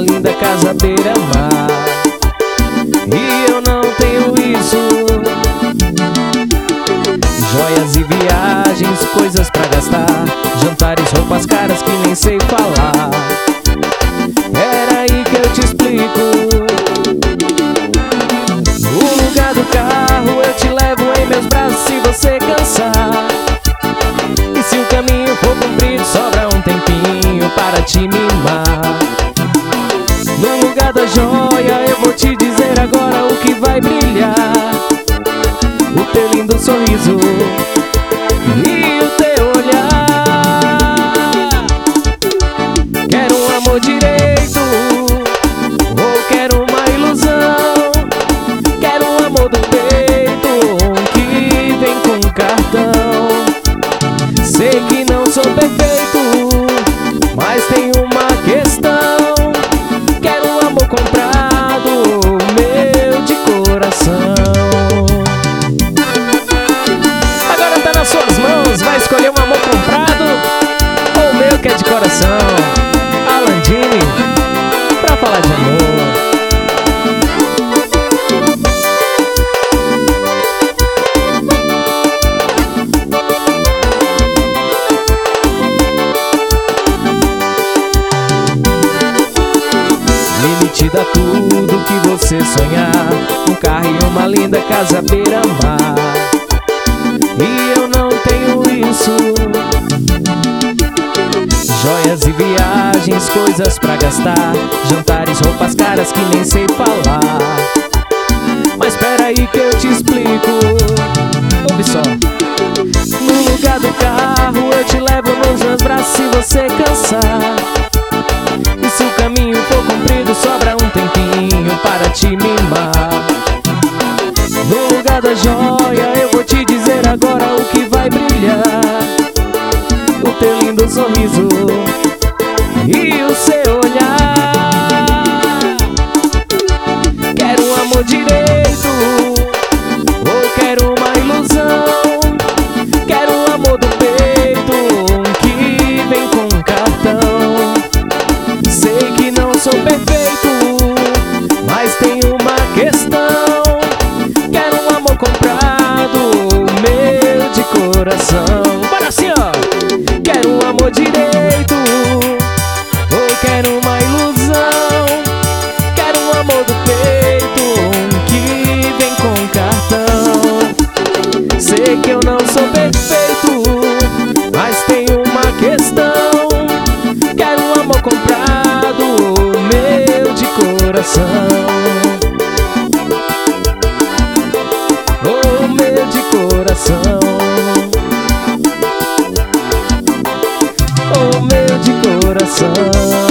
linda casa beira-mar. E eu não tenho isso. Joias e viagens, coisas pra gastar, jantares, roupas caras que nem sei falar. Era aí que eu te explico. No lugar do carro eu te levo em meus braços se você cansar. E se o caminho for comprido, sobra um tempinho para te mimar. No lugar da joia eu vou te dizer agora o que vai brilhar: o teu lindo sorriso e o teu olhar. Quero um amor direito ou quero uma ilusão? Quero um amor do peito que vem com cartão. Sei que não sou perfeito, mas tem uma questão: quero um amor comprado, meu de coração. Agora tá nas suas mãos, vai escolher um amor comprado ou o meu que é de coração. Alandine, pra falar de amor. Ele te dá tudo que você sonhar, um carro e uma linda casa beira-mar. E eu não tenho isso. Joias e viagens, coisas pra gastar, jantares, roupas caras que nem sei falar. Mas espera aí que eu te explico. Ouve só. No lugar do carro eu te levo nos meus braços se você cansar. E se o caminho for comprido, sobra um tempinho para te mimar. No lugar da joia eu vou te dizer agora o que vai brilhar: o teu lindo sorriso e o seu olhar. Quero um amor direito ou quero uma ilusão? Quero um amor do peito que vem com cartão. Sei que não sou perfeito, mas tem uma questão: quero um amor comprado, meu de coração. Bora assim, ó! Quero um amor direito ou quero uma ilusão? Quero um amor do peito que vem com cartão. Sei que eu não sou perfeito, mas tem uma questão: quero um amor comprado, meu de coração. Oh, meu de coração. Oh, meu de coração.